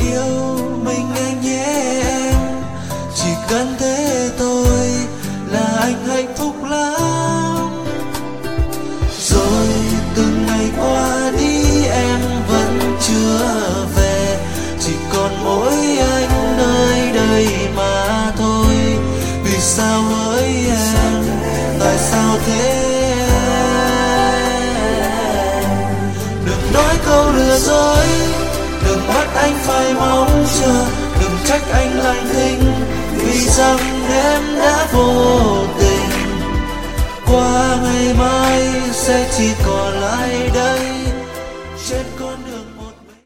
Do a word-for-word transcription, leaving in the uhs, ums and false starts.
yêu mình anh nhé em. Chỉ cần thế thôi là anh hạnh phúc lắm. Rồi từng ngày qua đi em vẫn chưa về, chỉ còn mỗi anh nơi đây mà thôi. Vì sao với em, tại sao thế? Đừng nói câu lừa dối, đừng bắt anh phải mong chờ, đừng trách anh lạnh thinh vì rằng em đã vô tình. Qua ngày mai sẽ chỉ còn lại đây